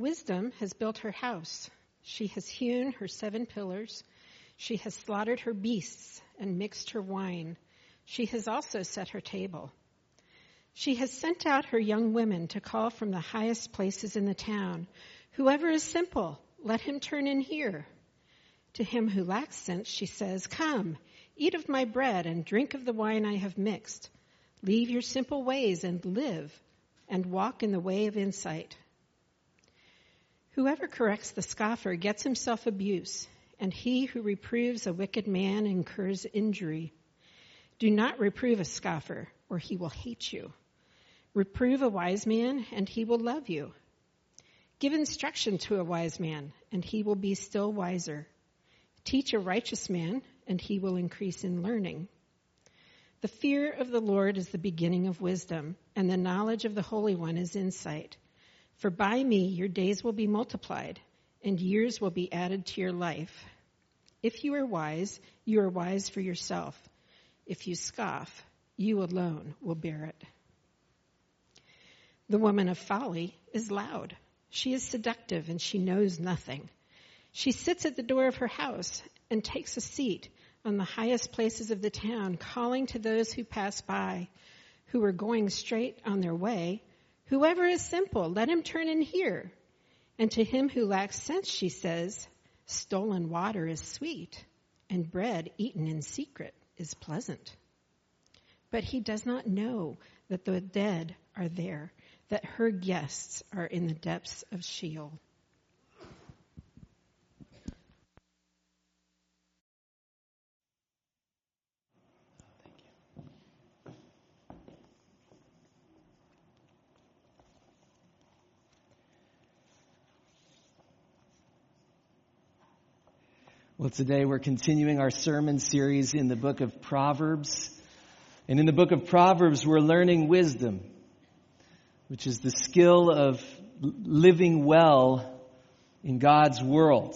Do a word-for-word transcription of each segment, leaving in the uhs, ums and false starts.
Wisdom has built her house. She has hewn her seven pillars. She has slaughtered her beasts and mixed her wine. She has also set her table. She has sent out her young women to call from the highest places in the town. Whoever is simple, let him turn in here. To him who lacks sense, she says, come, eat of my bread and drink of the wine I have mixed. Leave your simple ways and live, and walk in the way of insight. Whoever corrects the scoffer gets himself abuse, and he who reproves a wicked man incurs injury. Do not reprove a scoffer, or he will hate you. Reprove a wise man, and he will love you. Give instruction to a wise man, and he will be still wiser. Teach a righteous man, and he will increase in learning. The fear of the Lord is the beginning of wisdom, and the knowledge of the Holy One is insight. For by me your days will be multiplied, and years will be added to your life. If you are wise, you are wise for yourself. If you scoff, you alone will bear it. The woman of folly is loud. She is seductive, and she knows nothing. She sits at the door of her house and takes a seat on the highest places of the town, calling to those who pass by, who are going straight on their way, whoever is simple, let him turn in here. And to him who lacks sense, she says, stolen water is sweet, and bread eaten in secret is pleasant. But he does not know that the dead are there, that her guests are in the depths of Sheol. Well, today we're continuing our sermon series in the book of Proverbs. And in the book of Proverbs, we're learning wisdom, which is the skill of living well in God's world.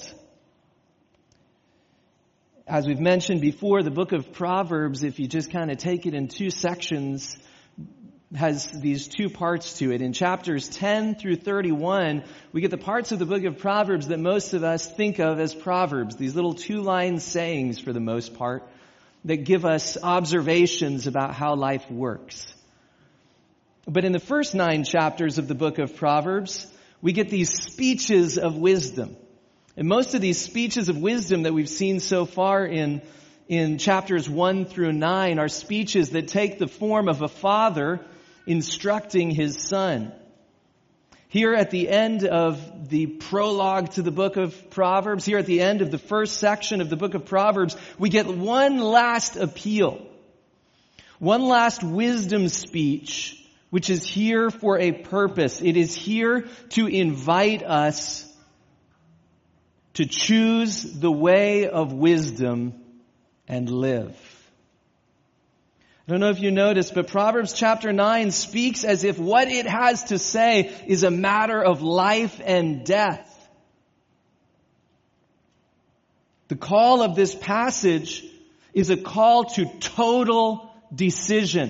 As we've mentioned before, the book of Proverbs, if you just kind of take it in two sections, has these two parts to it. In chapters ten through thirty-one, we get the parts of the book of Proverbs that most of us think of as proverbs, these little two-line sayings for the most part that give us observations about how life works. But in the first nine chapters of the book of Proverbs, we get these speeches of wisdom. And most of these speeches of wisdom that we've seen so far in, in chapters one through nine are speeches that take the form of a father instructing his son. Here at the end of the prologue to the book of Proverbs, here at the end of the first section of the book of Proverbs, we get one last appeal, one last wisdom speech, which is here for a purpose. It is here to invite us to choose the way of wisdom and live. I don't know if you noticed, but Proverbs chapter nine speaks as if what it has to say is a matter of life and death. The call of this passage is a call to total decision.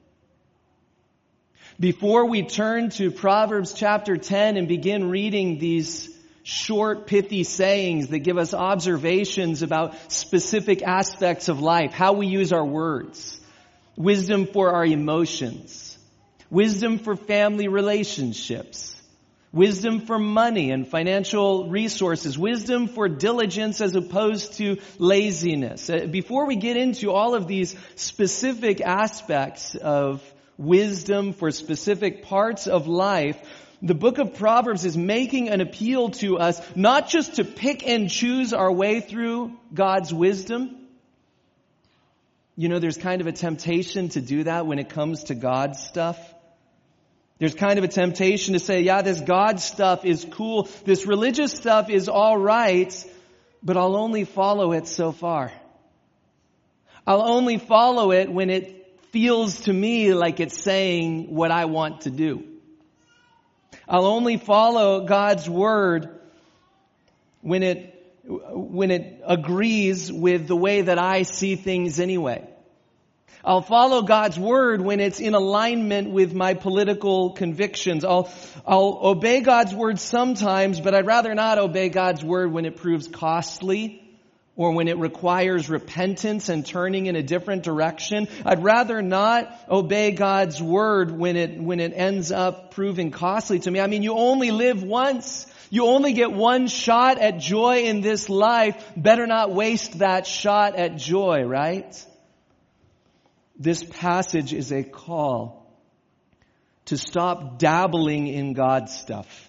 Before we turn to Proverbs chapter ten and begin reading these short, pithy sayings that give us observations about specific aspects of life, how we use our words, wisdom for our emotions, wisdom for family relationships, wisdom for money and financial resources, wisdom for diligence as opposed to laziness. Before we get into all of these specific aspects of wisdom for specific parts of life, the book of Proverbs is making an appeal to us not just to pick and choose our way through God's wisdom. You know, there's kind of a temptation to do that when it comes to God's stuff. There's kind of a temptation to say, yeah, this God stuff is cool. This religious stuff is all right, but I'll only follow it so far. I'll only follow it when it feels to me like it's saying what I want to do. I'll only follow God's word when it when it agrees with the way that I see things anyway. I'll follow God's word when it's in alignment with my political convictions. I'll, I'll obey God's word sometimes, but I'd rather not obey God's word when it proves costly or when it requires repentance and turning in a different direction. I'd rather not obey God's word when it, when it ends up proving costly to me. I mean, you only live once. You only get one shot at joy in this life. Better not waste that shot at joy, right? This passage is a call to stop dabbling in God's stuff.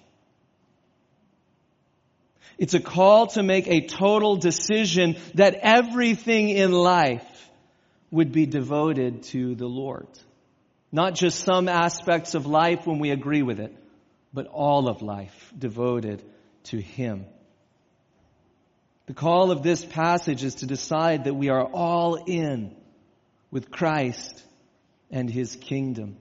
It's a call to make a total decision that everything in life would be devoted to the Lord. Not just some aspects of life when we agree with it, but all of life devoted to Him. The call of this passage is to decide that we are all in with Christ and His kingdom.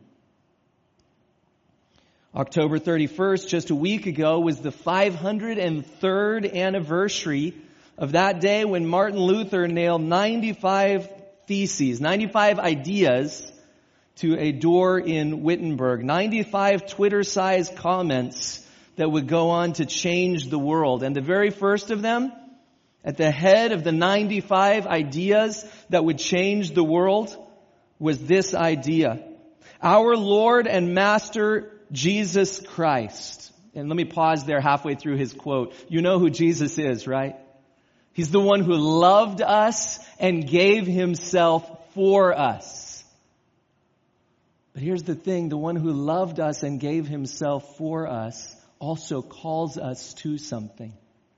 October thirty-first, just a week ago, was the five hundred third anniversary of that day when Martin Luther nailed ninety-five theses, ninety-five ideas to a door in Wittenberg. ninety-five Twitter-sized comments that would go on to change the world. And the very first of them, at the head of the ninety-five ideas that would change the world, was this idea: our Lord and Master Jesus Christ. And let me pause there halfway through his quote. You know who Jesus is, right? He's the one who loved us and gave Himself for us. But here's the thing, the one who loved us and gave Himself for us also calls us to something.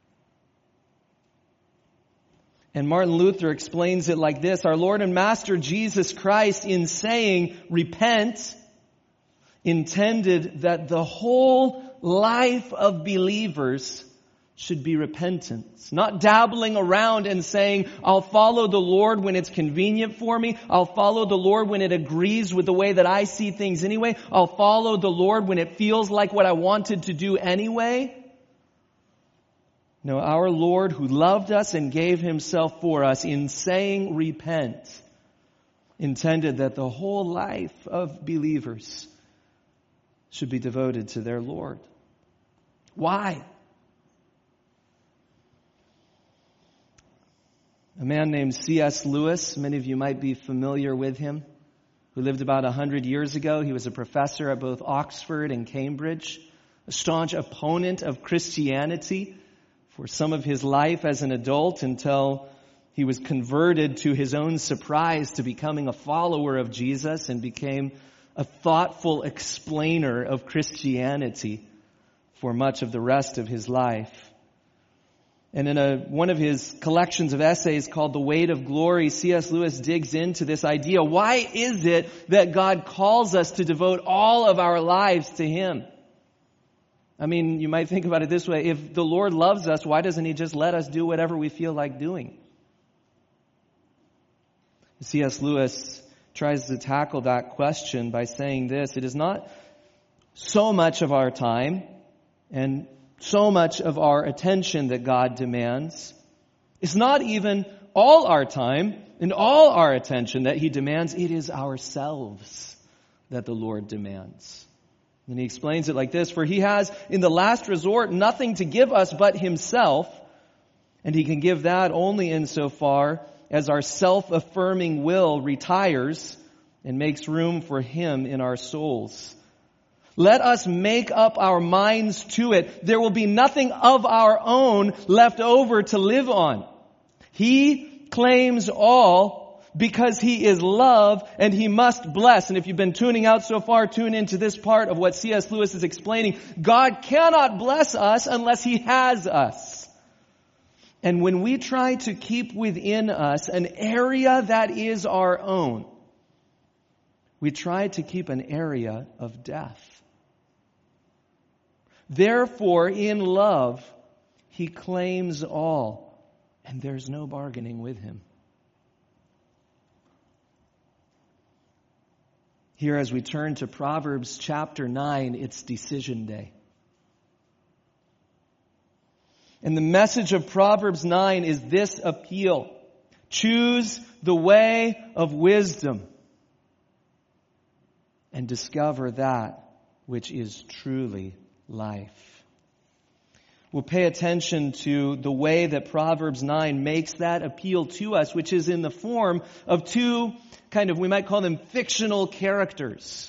And Martin Luther explains it like this: our Lord and Master Jesus Christ, in saying, repent, intended that the whole life of believers should be repentance. Not dabbling around and saying, I'll follow the Lord when it's convenient for me. I'll follow the Lord when it agrees with the way that I see things anyway. I'll follow the Lord when it feels like what I wanted to do anyway. No, our Lord who loved us and gave Himself for us, in saying repent, intended that the whole life of believers should be devoted to their Lord. Why? A man named C S Lewis, many of you might be familiar with him, who lived about a hundred years ago. He was a professor at both Oxford and Cambridge, a staunch opponent of Christianity for some of his life as an adult, until he was converted to his own surprise to becoming a follower of Jesus and became a thoughtful explainer of Christianity for much of the rest of his life. And in a, one of his collections of essays called The Weight of Glory, C S Lewis digs into this idea. Why is it that God calls us to devote all of our lives to Him? I mean, you might think about it this way. If the Lord loves us, why doesn't He just let us do whatever we feel like doing? C S Lewis tries to tackle that question by saying this: it is not so much of our time and so much of our attention that God demands. It's not even all our time and all our attention that He demands. It is ourselves that the Lord demands. And he explains it like this: for He has, in the last resort, nothing to give us but Himself, and He can give that only insofar as our self-affirming will retires and makes room for Him in our souls. Let us make up our minds to it. There will be nothing of our own left over to live on. He claims all because He is love, and He must bless. And if you've been tuning out so far, tune into this part of what C S Lewis is explaining. God cannot bless us unless He has us. And when we try to keep within us an area that is our own, we try to keep an area of death. Therefore, in love, He claims all, and there's no bargaining with Him. Here, as we turn to Proverbs chapter nine, it's decision day. And the message of Proverbs nine is this appeal: choose the way of wisdom. and discover that which is truly life. We'll pay attention to the way that Proverbs nine makes that appeal to us, which is in the form of two kind of, we might call them fictional characters.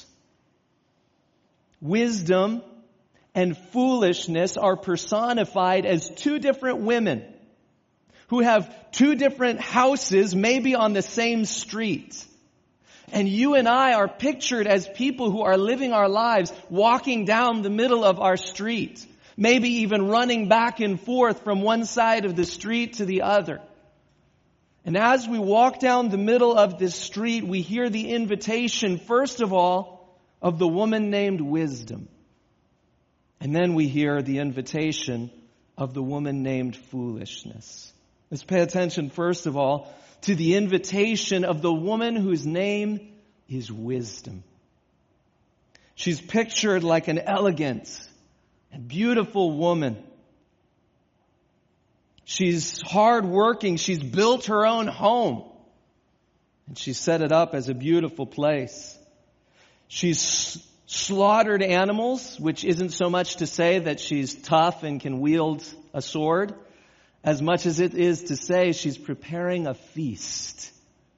Wisdom and foolishness are personified as two different women who have two different houses, maybe on the same street. And you and I are pictured as people who are living our lives, walking down the middle of our street, maybe even running back and forth from one side of the street to the other. And as we walk down the middle of this street, we hear the invitation, first of all, of the woman named Wisdom. And then we hear the invitation of the woman named Foolishness. Let's pay attention, first of all, to the invitation of the woman whose name is Wisdom. She's pictured like an elegant and beautiful woman. She's hardworking. She's built her own home. And she's set it up as a beautiful place. She's slaughtered animals, which isn't so much to say that she's tough and can wield a sword, as much as it is to say she's preparing a feast.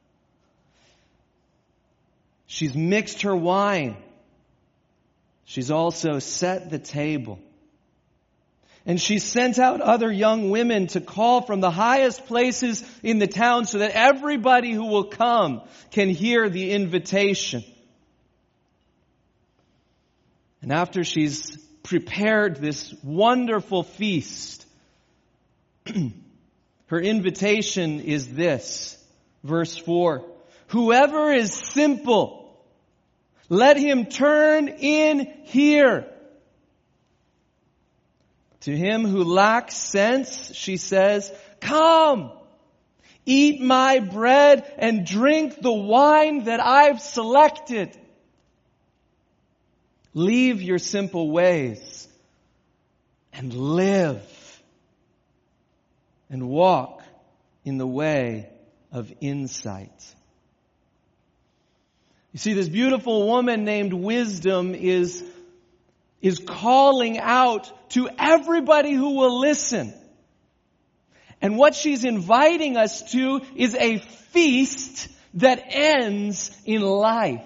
She's mixed her wine. She's also set the table. And she sent out other young women to call from the highest places in the town so that everybody who will come can hear the invitation. And after she's prepared this wonderful feast, her invitation is this, verse four. Whoever is simple, let him turn in here. To him who lacks sense, she says, come, eat my bread and drink the wine that I've selected. Leave your simple ways and live and walk in the way of insight. You see, this beautiful woman named Wisdom is, is calling out to everybody who will listen. And what she's inviting us to is a feast that ends in life.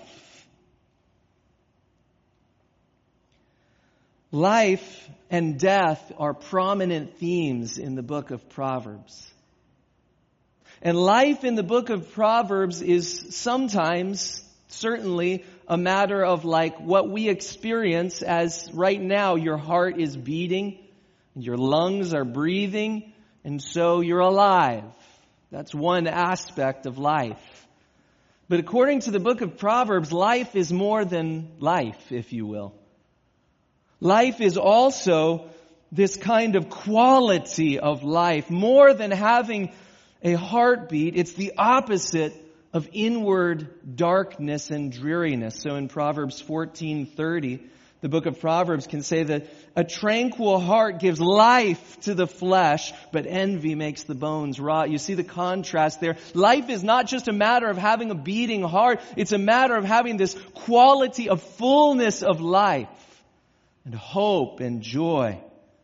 Life and death are prominent themes in the book of Proverbs. And life in the book of Proverbs is sometimes, certainly, a matter of like what we experience as right now your heart is beating, your lungs are breathing, and so you're alive. That's one aspect of life. But according to the book of Proverbs, life is more than life, if you will. Life is also this kind of quality of life. More than having a heartbeat, it's the opposite of inward darkness and dreariness. So in Proverbs fourteen thirty, the book of Proverbs can say that a tranquil heart gives life to the flesh, but envy makes the bones rot. You see the contrast there. Life is not just a matter of having a beating heart. It's a matter of having this quality of fullness of life and hope and joy.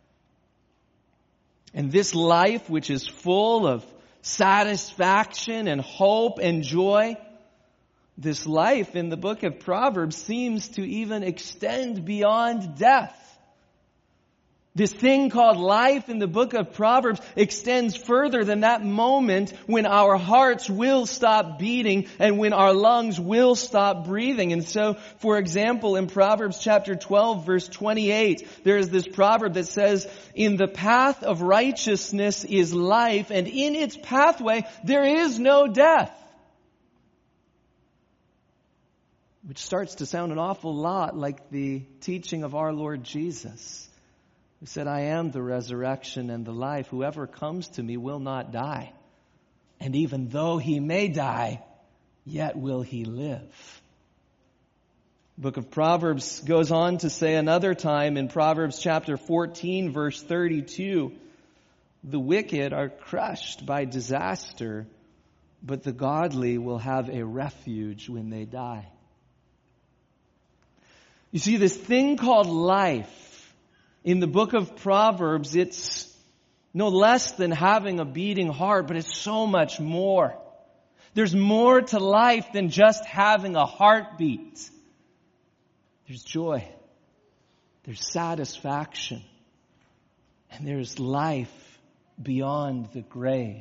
And this life, which is full of satisfaction and hope and joy, this life in the book of Proverbs seems to even extend beyond death. This thing called life in the book of Proverbs extends further than that moment when our hearts will stop beating and when our lungs will stop breathing. And so, for example, in Proverbs chapter twelve, verse twenty-eight, there is this proverb that says, in the path of righteousness is life, and in its pathway there is no death. Which starts to sound an awful lot like the teaching of our Lord Jesus, who said, I am the resurrection and the life. Whoever comes to me will not die. And even though he may die, yet will he live. The book of Proverbs goes on to say another time in Proverbs chapter fourteen, verse thirty-two, the wicked are crushed by disaster, but the godly will have a refuge when they die. You see, this thing called life, in the book of Proverbs, it's no less than having a beating heart, but it's so much more. There's more to life than just having a heartbeat. There's joy. There's satisfaction. And there's life beyond the grave.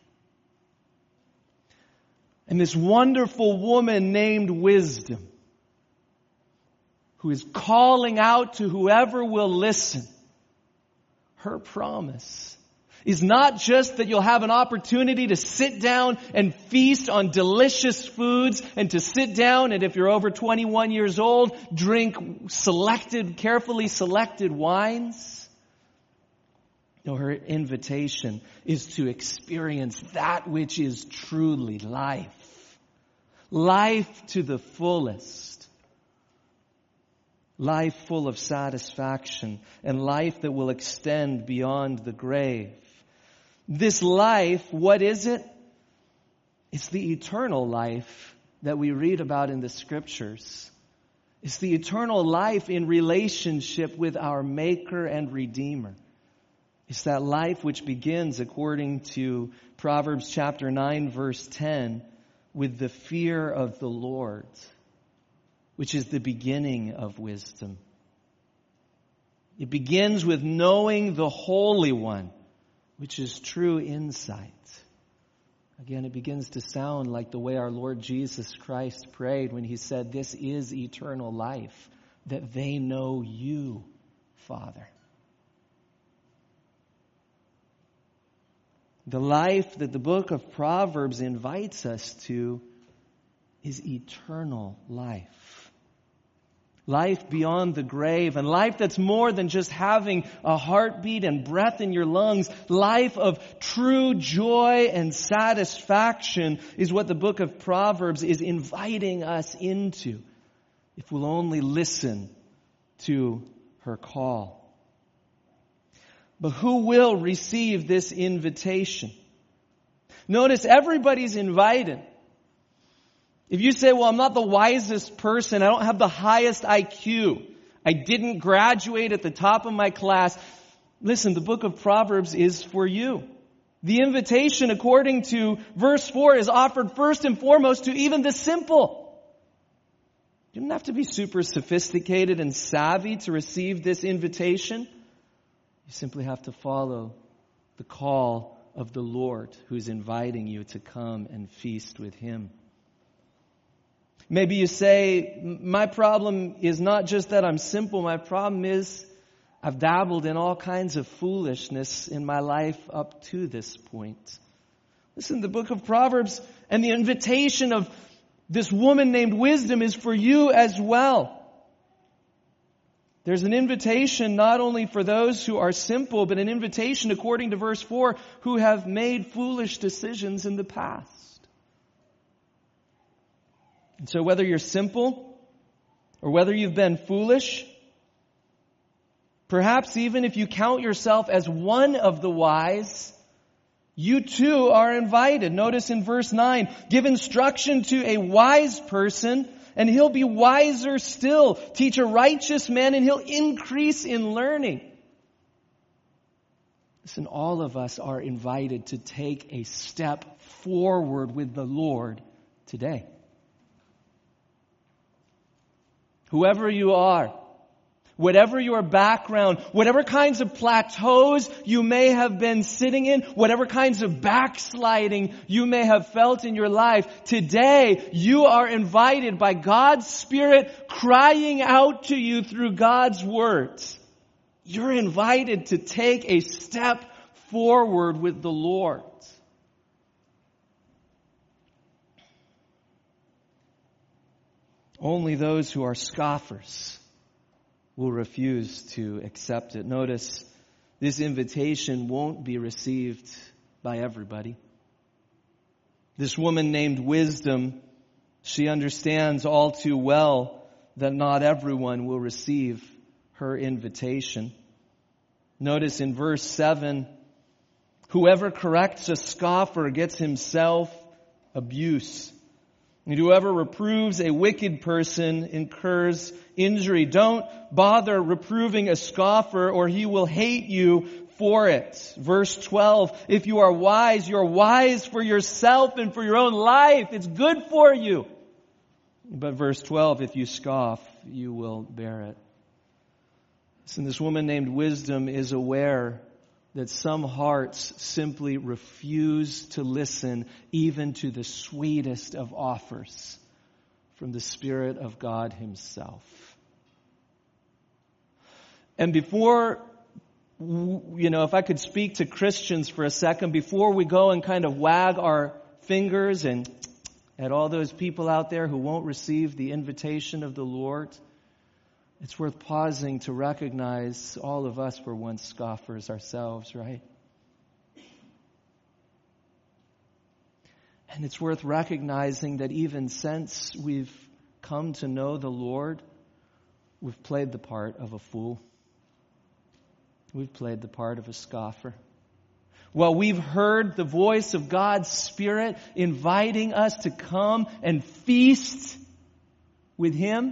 And this wonderful woman named Wisdom, who is calling out to whoever will listen, her promise is not just that you'll have an opportunity to sit down and feast on delicious foods and to sit down and, if you're over twenty-one years old, drink selected, carefully selected wines. No, her invitation is to experience that which is truly life. Life to the fullest. Life full of satisfaction and life that will extend beyond the grave. This life, what is it? It's the eternal life that we read about in the Scriptures. It's the eternal life in relationship with our Maker and Redeemer. It's that life which begins, according to Proverbs chapter nine, verse ten, with the fear of the Lord, which is the beginning of wisdom. It begins with knowing the Holy One, which is true insight. Again, it begins to sound like the way our Lord Jesus Christ prayed when He said, "This is eternal life, that they know you, Father." The life that the book of Proverbs invites us to is eternal life. Life beyond the grave, and life that's more than just having a heartbeat and breath in your lungs. Life of true joy and satisfaction is what the book of Proverbs is inviting us into, if we'll only listen to her call. But who will receive this invitation? Notice everybody's invited. If you say, well, I'm not the wisest person, I don't have the highest I Q, I didn't graduate at the top of my class, listen, the book of Proverbs is for you. The invitation, according to verse four, is offered first and foremost to even the simple. You don't have to be super sophisticated and savvy to receive this invitation. You simply have to follow the call of the Lord, who's inviting you to come and feast with Him. Maybe you say, my problem is not just that I'm simple. My problem is I've dabbled in all kinds of foolishness in my life up to this point. Listen, the book of Proverbs and the invitation of this woman named Wisdom is for you as well. There's an invitation not only for those who are simple, but an invitation, according to verse four, who have made foolish decisions in the past. And so whether you're simple or whether you've been foolish, perhaps even if you count yourself as one of the wise, you too are invited. Notice in verse nine, give instruction to a wise person and he'll be wiser still. Teach a righteous man and he'll increase in learning. Listen, all of us are invited to take a step forward with the Lord today. Whoever you are, whatever your background, whatever kinds of plateaus you may have been sitting in, whatever kinds of backsliding you may have felt in your life, today you are invited by God's Spirit crying out to you through God's words. You're invited to take a step forward with the Lord. Only those who are scoffers will refuse to accept it. Notice, this invitation won't be received by everybody. This woman named Wisdom, she understands all too well that not everyone will receive her invitation. Notice in verse seven, whoever corrects a scoffer gets himself abuse. And whoever reproves a wicked person incurs injury. Don't bother reproving a scoffer, or he will hate you for it. Verse twelve, if you are wise, you're wise for yourself and for your own life. It's good for you. But verse twelve, if you scoff, you will bear it. Listen, this woman named Wisdom is aware that some hearts simply refuse to listen even to the sweetest of offers from the Spirit of God Himself. And before, you know, if I could speak to Christians for a second, before we go and kind of wag our fingers and at all those people out there who won't receive the invitation of the Lord, it's worth pausing to recognize all of us were once scoffers ourselves, right? And it's worth recognizing that even since we've come to know the Lord, we've played the part of a fool. We've played the part of a scoffer. Well, we've heard the voice of God's Spirit inviting us to come and feast with Him.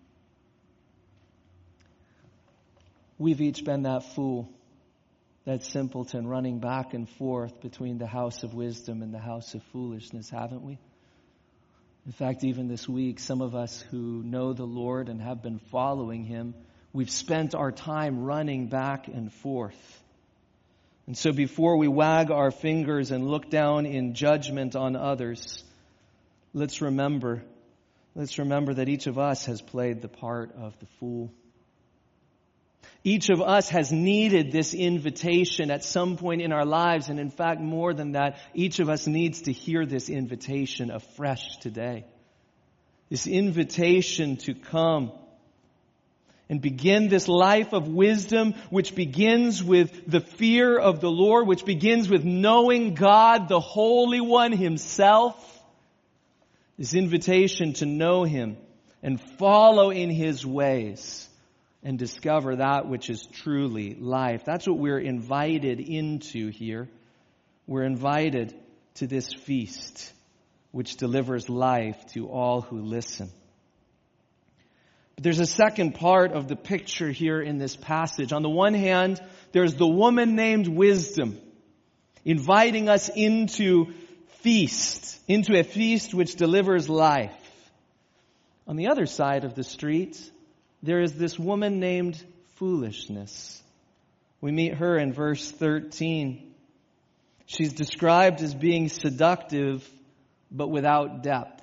We've each been that fool, that simpleton running back and forth between the house of wisdom and the house of foolishness, haven't we? In fact, even this week, some of us who know the Lord and have been following Him, we've spent our time running back and forth. And so before we wag our fingers and look down in judgment on others, let's remember, let's remember that each of us has played the part of the fool. Each of us has needed this invitation at some point in our lives. And in fact, more than that, each of us needs to hear this invitation afresh today. This invitation to come and begin this life of wisdom, which begins with the fear of the Lord, which begins with knowing God, the Holy One Himself. This invitation to know Him and follow in His ways and discover that which is truly life. That's what we're invited into here. We're invited to this feast, which delivers life to all who listen. But there's a second part of the picture here in this passage. On the one hand, there's the woman named Wisdom, inviting us into feast, into a feast which delivers life. On the other side of the street, there is this woman named Foolishness. We meet her in verse thirteen. She's described as being seductive, but without depth.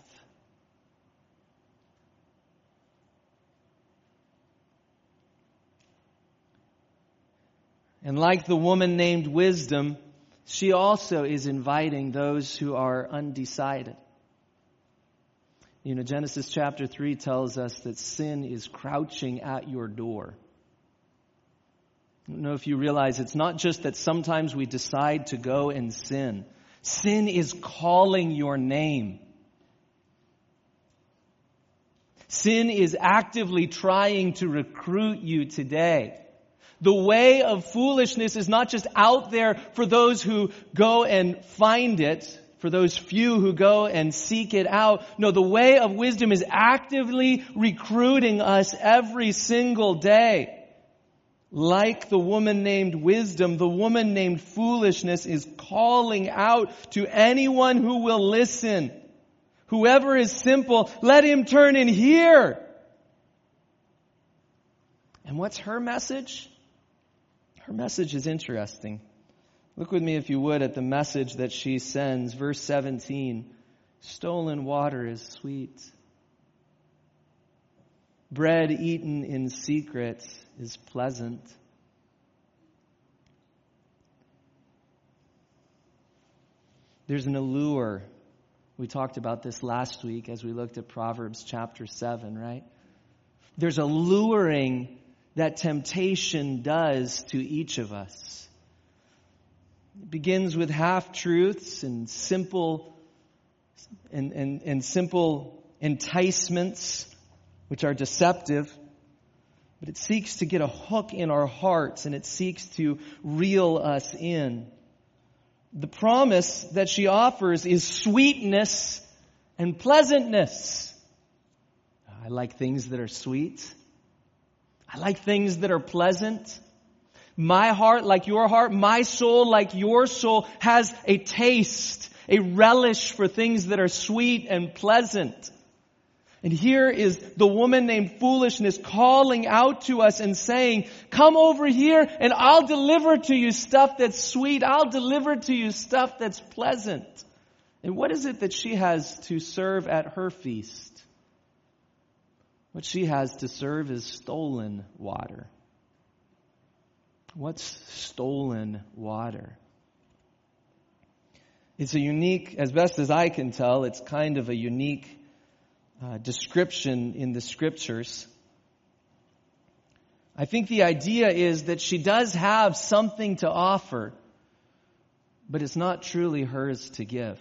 And like the woman named Wisdom, she also is inviting those who are undecided. You know, Genesis chapter three tells us that sin is crouching at your door. I don't know if you realize it's not just that sometimes we decide to go and sin. Sin is calling your name. Sin is actively trying to recruit you today. The way of foolishness is not just out there for those who go and find it, for those few who go and seek it out. No, the way of wisdom is actively recruiting us every single day. Like the woman named Wisdom, the woman named Foolishness is calling out to anyone who will listen. Whoever is simple, let him turn and hear. And what's her message? Her message is interesting. Look with me, if you would, at the message that she sends. Verse seventeen. Stolen water is sweet. Bread eaten in secret is pleasant. There's an allure. We talked about this last week as we looked at Proverbs chapter seven, right? There's a luring that temptation does to each of us. It begins with half-truths and simple and, and, and simple enticements which are deceptive. But it seeks to get a hook in our hearts, and it seeks to reel us in. The promise that she offers is sweetness and pleasantness. I like things that are sweet. I like things that are pleasant. My heart, like your heart, my soul, like your soul, has a taste, a relish for things that are sweet and pleasant. And here is the woman named Foolishness calling out to us and saying, come over here and I'll deliver to you stuff that's sweet. I'll deliver to you stuff that's pleasant. And what is it that she has to serve at her feast? What she has to serve is stolen water. What's stolen water? It's a unique, as best as I can tell, it's kind of a unique uh, description in the scriptures. I think the idea is that she does have something to offer, but it's not truly hers to give.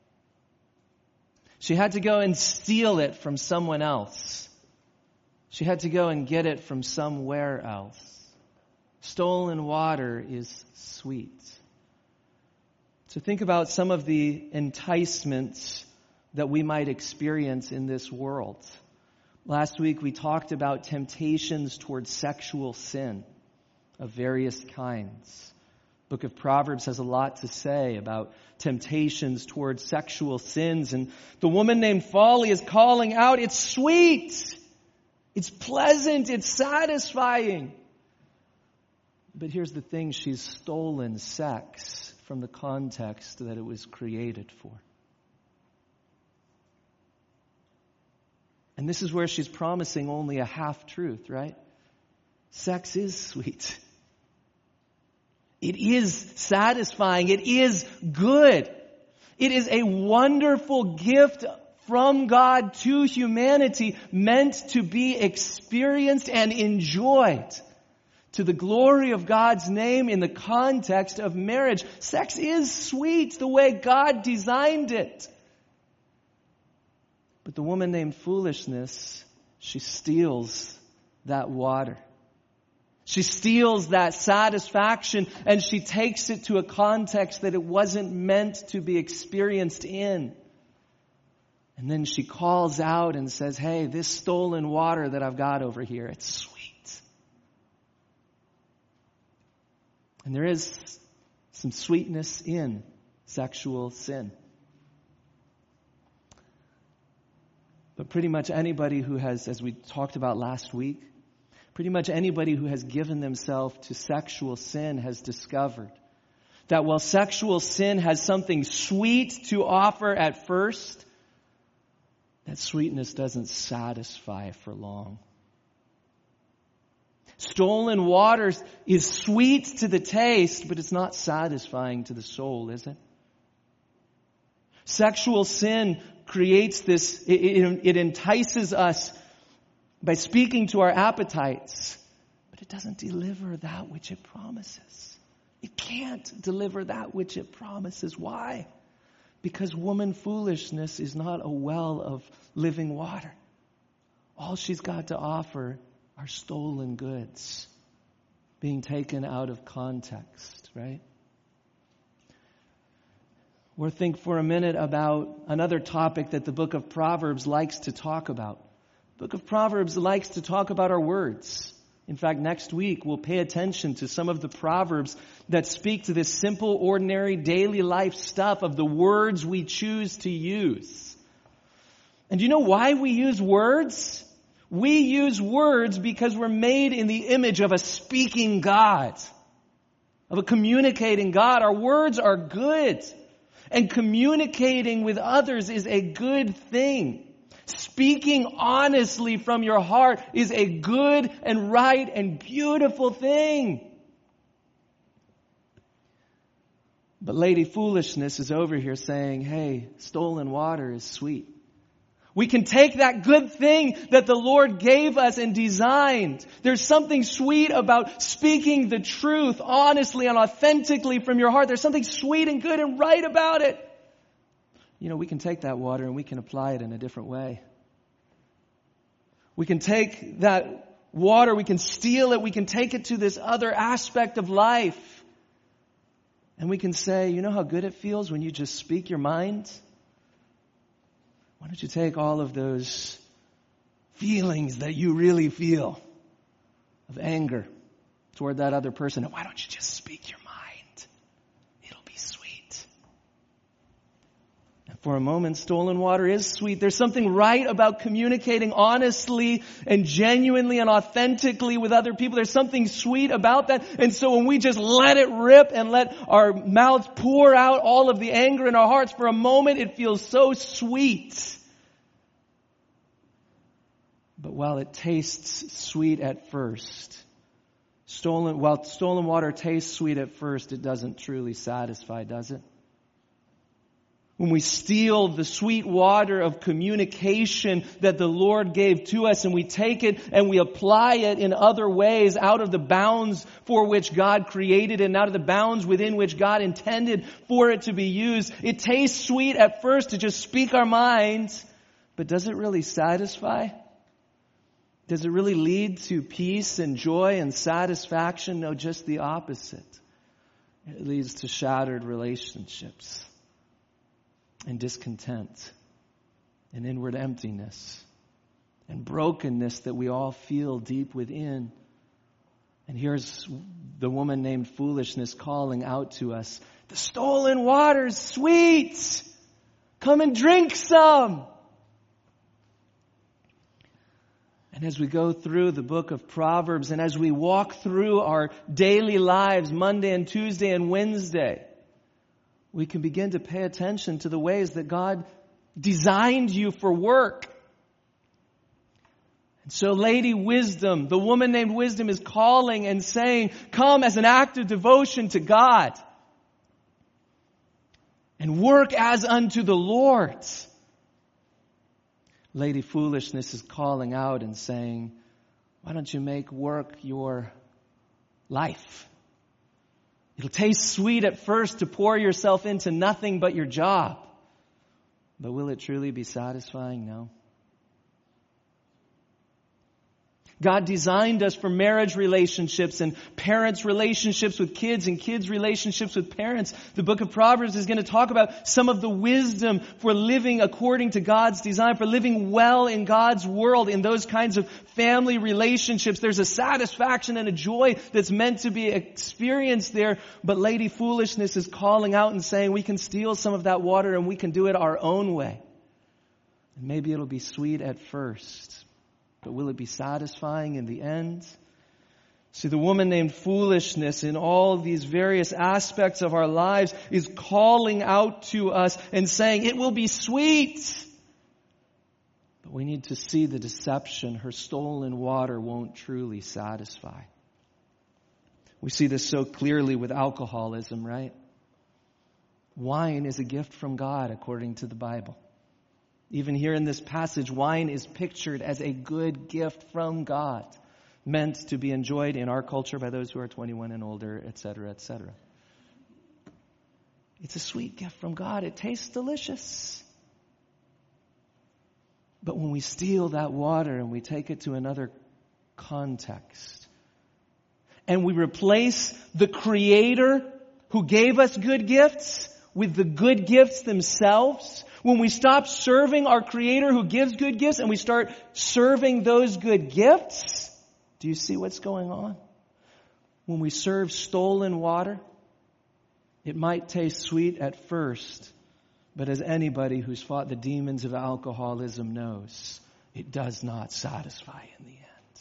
She had to go and steal it from someone else. She had to go and get it from somewhere else. Stolen water is sweet. So think about some of the enticements that we might experience in this world. Last week we talked about temptations towards sexual sin of various kinds. The book of Proverbs has a lot to say about temptations towards sexual sins. And the woman named Folly is calling out, it's sweet, it's pleasant, it's satisfying. But here's the thing, she's stolen sex from the context that it was created for. And this is where she's promising only a half-truth, right? Sex is sweet. It is satisfying. It is good. It is a wonderful gift from God to humanity, meant to be experienced and enjoyed to the glory of God's name in the context of marriage. Sex is sweet the way God designed it. But the woman named Foolishness, she steals that water. She steals that satisfaction and she takes it to a context that it wasn't meant to be experienced in. And then she calls out and says, hey, this stolen water that I've got over here, it's sweet. And there is some sweetness in sexual sin. But pretty much anybody who has, as we talked about last week, pretty much anybody who has given themselves to sexual sin has discovered that while sexual sin has something sweet to offer at first, that sweetness doesn't satisfy for long. Stolen water is sweet to the taste, but it's not satisfying to the soul, is it? Sexual sin creates this, it, it, it entices us by speaking to our appetites, but it doesn't deliver that which it promises. It can't deliver that which it promises. Why? Because woman foolishness is not a well of living water. All she's got to offer are stolen goods being taken out of context, right? Or think for a minute about another topic that the book of Proverbs likes to talk about. The book of Proverbs likes to talk about our words. In fact, next week we'll pay attention to some of the Proverbs that speak to this simple, ordinary, daily life stuff of the words we choose to use. And do you know why we use words? We use words because we're made in the image of a speaking God, of a communicating God. Our words are good. And communicating with others is a good thing. Speaking honestly from your heart is a good and right and beautiful thing. But Lady Foolishness is over here saying, hey, stolen water is sweet. We can take that good thing that the Lord gave us and designed. There's something sweet about speaking the truth honestly and authentically from your heart. There's something sweet and good and right about it. You know, we can take that water and we can apply it in a different way. We can take that water, we can steal it, we can take it to this other aspect of life. And we can say, you know how good it feels when you just speak your mind? Why don't you take all of those feelings that you really feel of anger toward that other person, and why don't you just speak your mind? It'll be sweet. And for a moment, stolen water is sweet. There's something right about communicating honestly and genuinely and authentically with other people. There's something sweet about that. And so when we just let it rip and let our mouths pour out all of the anger in our hearts, for a moment it feels so sweet. But while it tastes sweet at first, stolen, while stolen water tastes sweet at first, it doesn't truly satisfy, does it? When we steal the sweet water of communication that the Lord gave to us and we take it and we apply it in other ways out of the bounds for which God created it and out of the bounds within which God intended for it to be used, it tastes sweet at first to just speak our minds, but does it really satisfy? Does it really lead to peace and joy and satisfaction? No, just the opposite. It leads to shattered relationships and discontent and inward emptiness and brokenness that we all feel deep within. And here's the woman named Foolishness calling out to us, the stolen water's sweet. Come and drink some. And as we go through the book of Proverbs and as we walk through our daily lives, Monday and Tuesday and Wednesday, we can begin to pay attention to the ways that God designed you for work. And so Lady Wisdom, the woman named Wisdom, is calling and saying, come as an act of devotion to God and work as unto the Lord. Lady Foolishness is calling out and saying, why don't you make work your life? It'll taste sweet at first to pour yourself into nothing but your job. But will it truly be satisfying? No. God designed us for marriage relationships and parents' relationships with kids and kids' relationships with parents. The book of Proverbs is going to talk about some of the wisdom for living according to God's design, for living well in God's world, in those kinds of family relationships. There's a satisfaction and a joy that's meant to be experienced there. But Lady Foolishness is calling out and saying we can steal some of that water and we can do it our own way. And maybe it'll be sweet at first. But will it be satisfying in the end? See, the woman named Foolishness in all these various aspects of our lives is calling out to us and saying, it will be sweet. But we need to see the deception. Her stolen water won't truly satisfy. We see this so clearly with alcoholism, right? Wine is a gift from God, according to the Bible. Even here in this passage, wine is pictured as a good gift from God, meant to be enjoyed in our culture by those who are twenty-one and older, et cetera, et cetera. It's a sweet gift from God. It tastes delicious. But when we steal that water and we take it to another context, and we replace the Creator who gave us good gifts with the good gifts themselves, when we stop serving our Creator who gives good gifts and we start serving those good gifts, do you see what's going on? When we serve stolen water, it might taste sweet at first, but as anybody who's fought the demons of alcoholism knows, it does not satisfy in the end.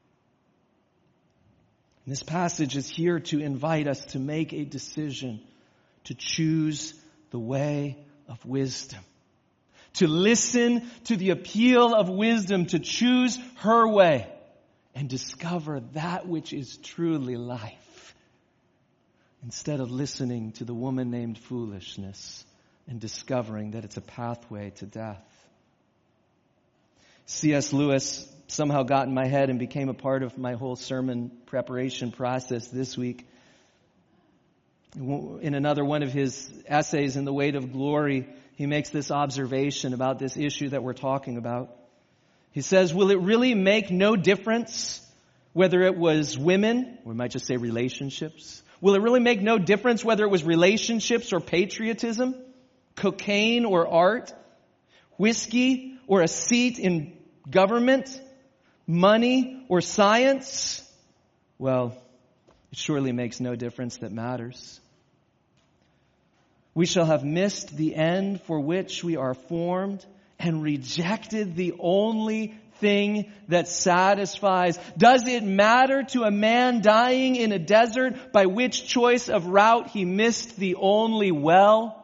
And this passage is here to invite us to make a decision to choose the way of wisdom, to listen to the appeal of wisdom, to choose her way and discover that which is truly life, instead of listening to the woman named Foolishness and discovering that it's a pathway to death. C S Lewis somehow got in my head and became a part of my whole sermon preparation process this week. In another one of his essays, In the Weight of Glory, he makes this observation about this issue that we're talking about. He says, will it really make no difference whether it was women, or we might just say relationships? Will it really make no difference whether it was relationships or patriotism, cocaine or art? whiskey or a seat in government, money or science? Well, it surely makes no difference that matters. We shall have missed the end for which we are formed and rejected the only thing that satisfies. Does it matter to a man dying in a desert by which choice of route he missed the only well?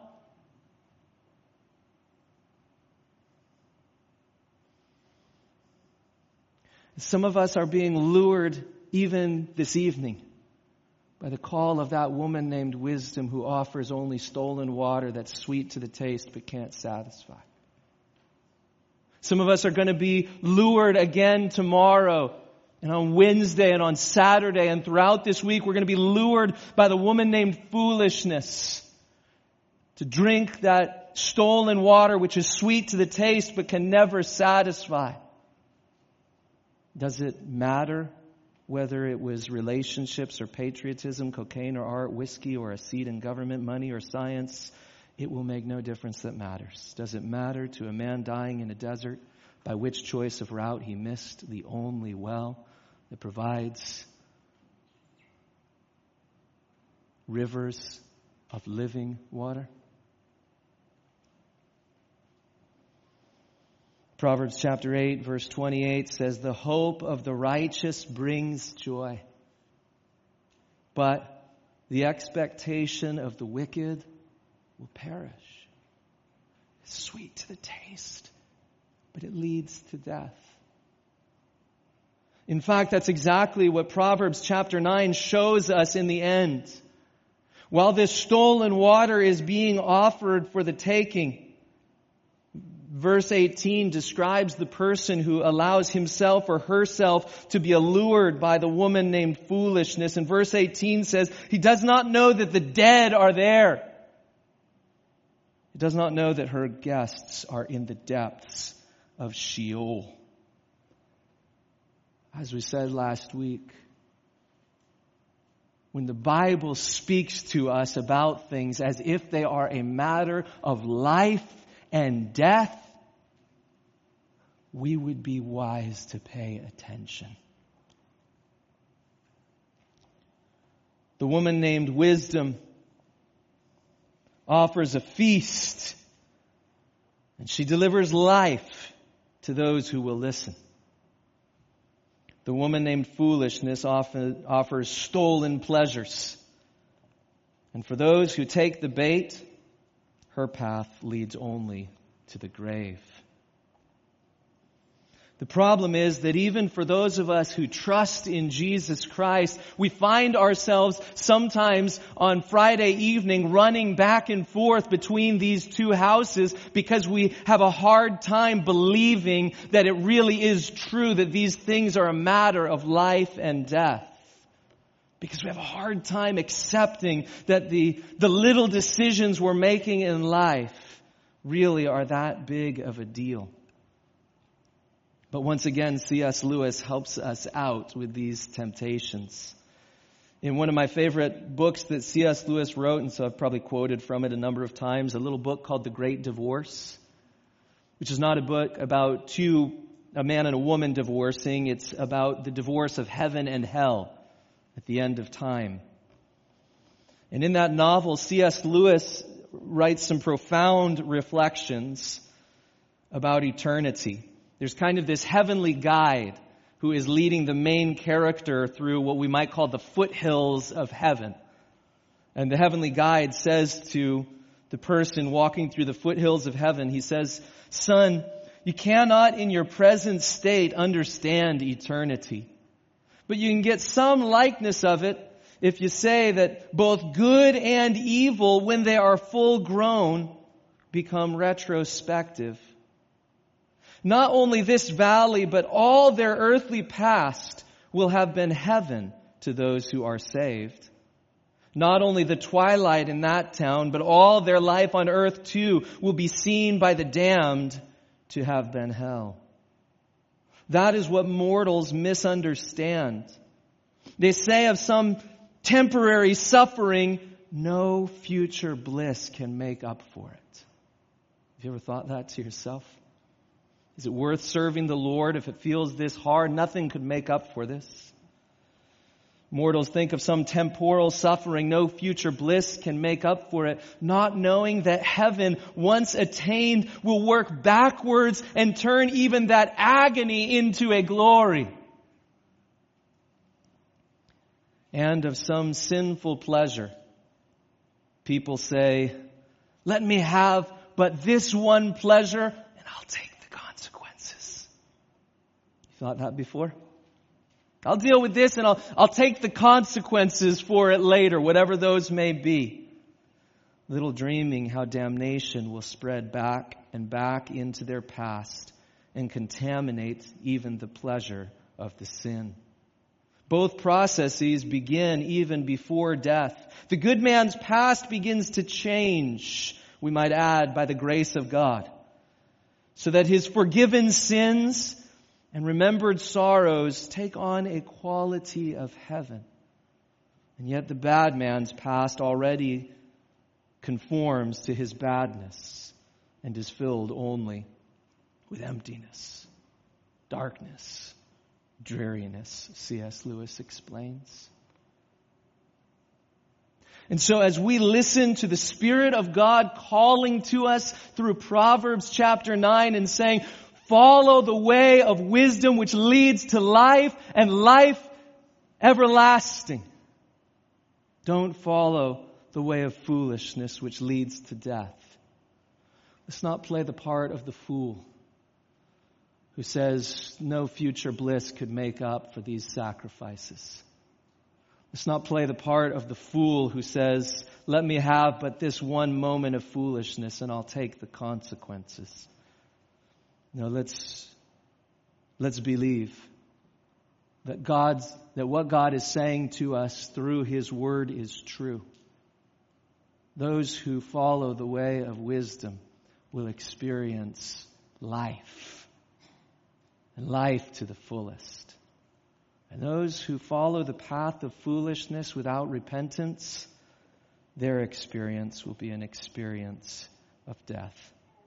Some of us are being lured even this evening by the call of that woman named Wisdom who offers only stolen water that's sweet to the taste but can't satisfy. Some of us are going to be lured again tomorrow and on Wednesday and on Saturday and throughout this week we're going to be lured by the woman named Foolishness to drink that stolen water which is sweet to the taste but can never satisfy. Does it matter whether it was relationships or patriotism, cocaine or art, whiskey or a seat in government, money or science? It will make no difference that matters. Does it matter to a man dying in a desert by which choice of route he missed the only well that provides rivers of living water? Proverbs chapter eight verse twenty-eight says, "The hope of the righteous brings joy, but the expectation of the wicked will perish." It's sweet to the taste, but it leads to death. In fact, that's exactly what Proverbs chapter nine shows us in the end. While this stolen water is being offered for the taking, verse eighteen describes the person who allows himself or herself to be allured by the woman named Foolishness. And verse eighteen says, he does not know that the dead are there. He does not know that her guests are in the depths of Sheol. As we said last week, when the Bible speaks to us about things as if they are a matter of life and death, we would be wise to pay attention. The woman named Wisdom offers a feast, and she delivers life to those who will listen. The woman named Foolishness often offers stolen pleasures, and for those who take the bait, her path leads only to the grave. The problem is that even for those of us who trust in Jesus Christ, we find ourselves sometimes on Friday evening running back and forth between these two houses because we have a hard time believing that it really is true that these things are a matter of life and death. Because we have a hard time accepting that the, the little decisions we're making in life really are that big of a deal. But once again, C S Lewis helps us out with these temptations. In one of my favorite books that C S Lewis wrote, and so I've probably quoted from it a number of times, a little book called The Great Divorce, which is not a book about two, a man and a woman divorcing. It's about the divorce of heaven and hell at the end of time. And in that novel, C S Lewis writes some profound reflections about eternity. There's kind of this heavenly guide who is leading the main character through what we might call the foothills of heaven. And the heavenly guide says to the person walking through the foothills of heaven, he says, "Son, you cannot in your present state understand eternity. But you can get some likeness of it if you say that both good and evil, when they are full grown, become retrospective. Not only this valley, but all their earthly past will have been heaven to those who are saved. Not only the twilight in that town, but all their life on earth too will be seen by the damned to have been hell. That is what mortals misunderstand. They say of some temporary suffering, no future bliss can make up for it." Have you ever thought that to yourself? Is it worth serving the Lord if it feels this hard? Nothing could make up for this. Mortals think of some temporal suffering. No future bliss can make up for it, not knowing that heaven, once attained, will work backwards and turn even that agony into a glory. And of some sinful pleasure, people say, let me have but this one pleasure and I'll take the consequences. You thought that before? I'll deal with this and I'll, I'll take the consequences for it later, whatever those may be. Little dreaming how damnation will spread back and back into their past and contaminate even the pleasure of the sin. Both processes begin even before death. The good man's past begins to change, we might add, by the grace of God, so that his forgiven sins and remembered sorrows take on a quality of heaven. And yet the bad man's past already conforms to his badness and is filled only with emptiness, darkness, dreariness, C S Lewis explains. And so as we listen to the Spirit of God calling to us through Proverbs chapter nine and saying, follow the way of wisdom which leads to life and life everlasting. Don't follow the way of foolishness which leads to death. Let's not play the part of the fool who says no future bliss could make up for these sacrifices. Let's not play the part of the fool who says, let me have but this one moment of foolishness and I'll take the consequences. No, let's, let's believe that God's, that what God is saying to us through His Word is true. Those who follow the way of wisdom will experience life, and life to the fullest. And those who follow the path of foolishness without repentance, their experience will be an experience of death.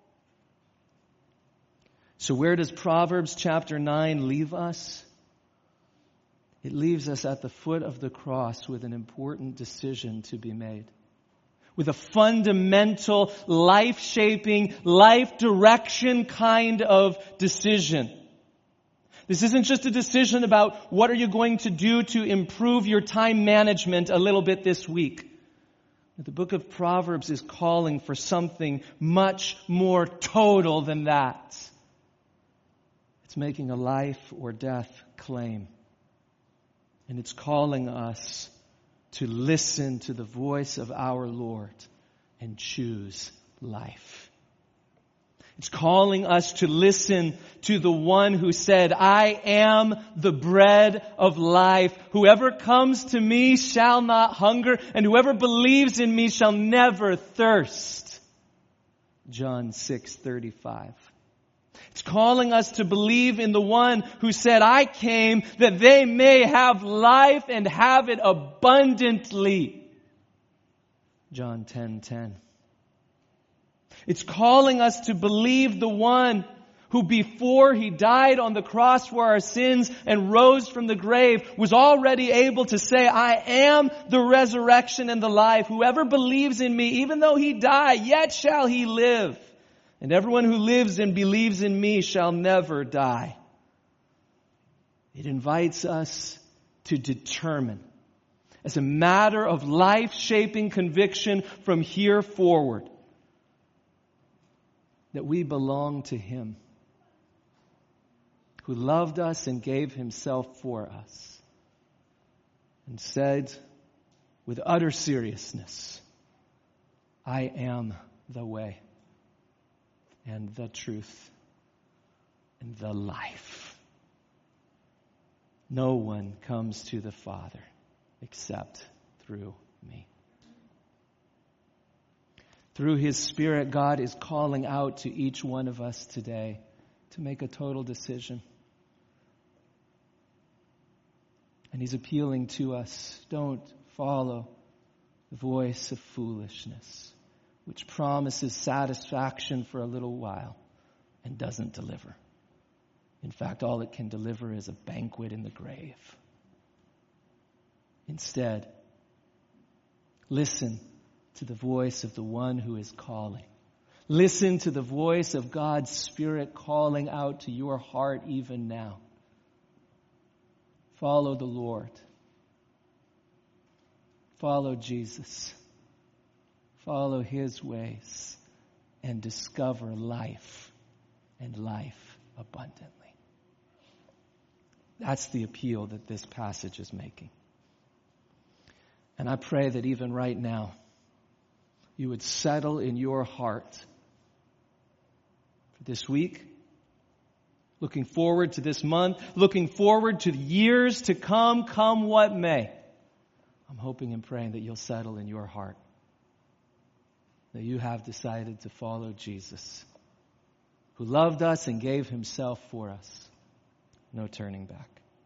So where does Proverbs chapter nine leave us? It leaves us at the foot of the cross with an important decision to be made. With a fundamental, life-shaping, life-direction kind of decision. This isn't just a decision about what are you going to do to improve your time management a little bit this week. The book of Proverbs is calling for something much more total than that. It's making a life or death claim. And it's calling us to listen to the voice of our Lord and choose life. It's calling us to listen to the one who said, I am the bread of life. Whoever comes to me shall not hunger, and whoever believes in me shall never thirst. John six thirty-five. It's calling us to believe in the one who said, I came that they may have life and have it abundantly. John ten ten. It's calling us to believe the one who before He died on the cross for our sins and rose from the grave was already able to say, I am the resurrection and the life. Whoever believes in me, even though he die, yet shall he live. And everyone who lives and believes in me shall never die. It invites us to determine, as a matter of life-shaping conviction from here forward, that we belong to Him, who loved us and gave Himself for us, and said with utter seriousness, I am the way and the truth and the life. No one comes to the Father except through me. Through His Spirit, God is calling out to each one of us today to make a total decision. And He's appealing to us, don't follow the voice of foolishness, which promises satisfaction for a little while and doesn't deliver. In fact, all it can deliver is a banquet in the grave. Instead, listen to the voice of the one who is calling. Listen to the voice of God's Spirit calling out to your heart even now. Follow the Lord. Follow Jesus. Follow His ways and discover life and life abundantly. That's the appeal that this passage is making. And I pray that even right now, you would settle in your heart for this week, looking forward to this month, looking forward to the years to come, come what may. I'm hoping and praying that you'll settle in your heart, that you have decided to follow Jesus, who loved us and gave Himself for us. No turning back.